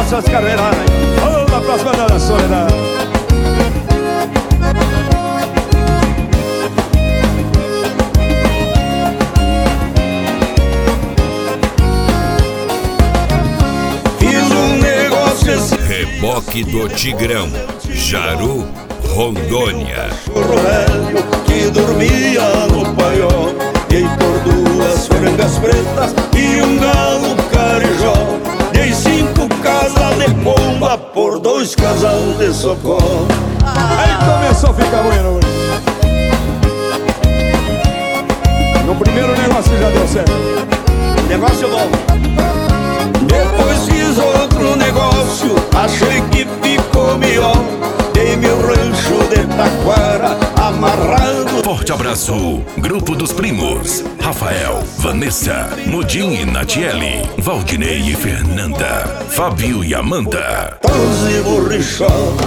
nossas carreiras. Vamos na próxima da Soledade. Fiz um negócio esse Reboque do Tigrão, Jaru, Rondônia. churro velho que dormia no paiol. Dei por 2 frangas pretas e um galo carijó. Dei 5 casas de pomba por 2 casal de socorro. Aí começou a ficar bueno. No primeiro negócio já deu certo. Negócio bom. Depois fiz outro negócio, achei que ficou melhor. Dei meu rancho de taquara amarrado. Forte abraço, Grupo dos Primos. Rafael, Vanessa, Mudim e Natiele, Valdinei e Fernanda, Fábio e Amanda. 11 borrichó.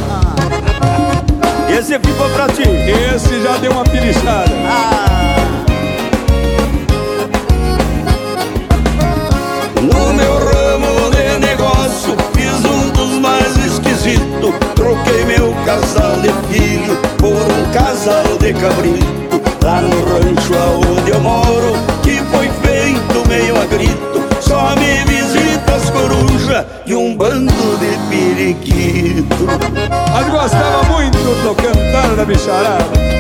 Esse ficou pra ti. Esse já deu uma pirichada. No meu ramo de negócio fiz um dos mais esquisitos. Troquei meu casal de filho por um casal de cabrito. Lá no rancho aonde eu moro, que foi feito meio a grito. Só me visita as corujas e um bando de periquito. Mas gostava muito do cantar da bicharada.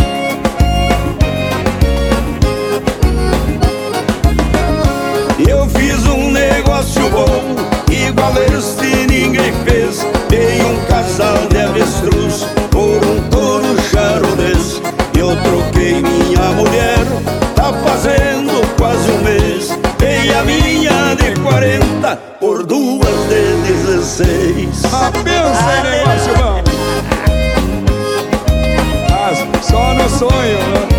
Eu fiz um negócio bom, igual este ninguém fez. Dei um casal de avestruz por um touro charolês. Eu troquei minha mulher, tá fazendo quase um mês. Dei a minha de 40 por 2 de 16. Ah, pensa em negócio bom. Mas só no sonho, né?